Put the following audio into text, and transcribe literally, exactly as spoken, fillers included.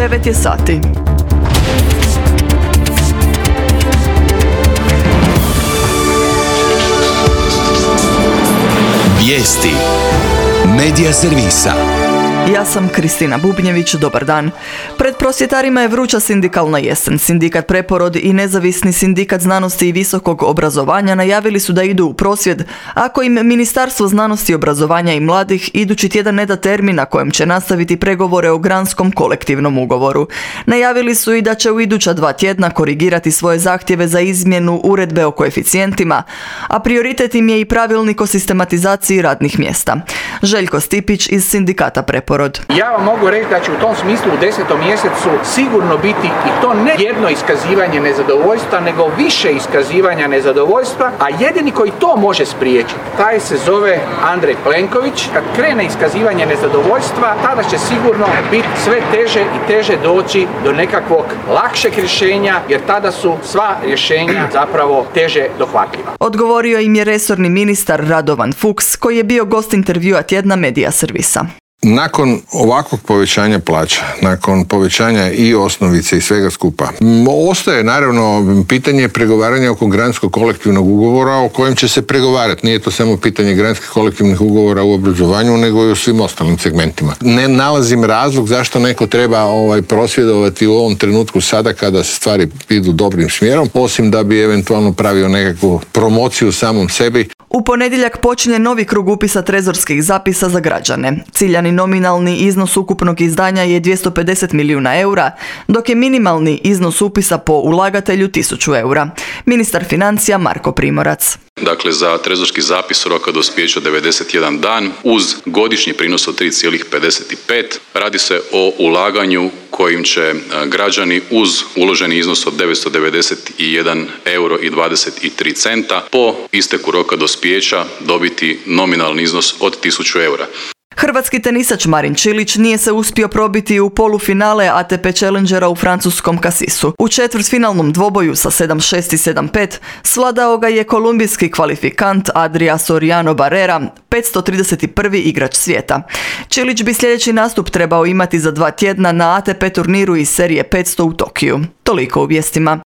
devet je sati. Vijesti Medija servisa. Ja sam Kristina Bubnjević, dobar dan. Pred prosvjetarima je vruća sindikalna jesen. Sindikat Preporod i Nezavisni sindikat znanosti i visokog obrazovanja najavili su da idu u prosvjed ako im Ministarstvo znanosti, obrazovanja i mladih idući tjedan ne da termin na kojem će nastaviti pregovore o granskom kolektivnom ugovoru. Najavili su i da će u iduća dva tjedna korigirati svoje zahtjeve za izmjenu uredbe o koeficijentima, a prioritet im je i pravilnik o sistematizaciji radnih mjesta. Željko Stipić iz sindikata Preporod. Ja vam mogu reći da će u tom smislu u desetom mjesecu sigurno biti i to ne jedno iskazivanje nezadovoljstva, nego više iskazivanja nezadovoljstva, a jedini koji to može spriječiti, taj se zove Andrej Plenković. Kad krene iskazivanje nezadovoljstva, tada će sigurno biti sve teže i teže doći do nekakvog lakšeg rješenja, jer tada su sva rješenja zapravo teže dohvatljiva. Odgovorio im je resorni ministar Radovan Fuchs, koji je bio gost intervjua tjedna Medija servisa. Nakon ovakvog povećanja plaća, nakon povećanja i osnovice i svega skupa, ostaje naravno pitanje pregovaranja oko granskog kolektivnog ugovora o kojem će se pregovarati. Nije to samo pitanje granskih kolektivnih ugovora u obrazovanju, nego i u svim ostalim segmentima. Ne nalazim razlog zašto neko treba ovaj, prosvjedovati u ovom trenutku sada kada se stvari idu dobrim smjerom, osim da bi eventualno pravio nekakvu promociju samom sebi. U ponedjeljak počinje novi krug upisa trezorskih zapisa za građane. Ciljani nominalni iznos ukupnog izdanja je dvjesto pedeset milijuna eura, dok je minimalni iznos upisa po ulagatelju tisuću eura. Ministar financija Marko Primorac. Dakle, za trezorski zapis roka dospijeća devedeset jedan dan uz godišnji prinos od tri zarez pedeset pet radi se o ulaganju kojim će građani uz uloženi iznos od devetsto devedeset jedan euro i dvadeset tri centa po isteku roka dospijeća dobiti nominalni iznos od tisuću eura. Hrvatski tenisač Marin Čilić nije se uspio probiti u polufinale A T P Challengera u francuskom Cassisu. U četvrtfinalnom dvoboju sa sedam šest i sedam pet svladao ga je kolumbijski kvalifikant Adria Soriano Barrera, petsto trideset prvi igrač svijeta. Čilić bi sljedeći nastup trebao imati za dva tjedna na A T P turniru iz serije petsto u Tokiju. Toliko u vijestima.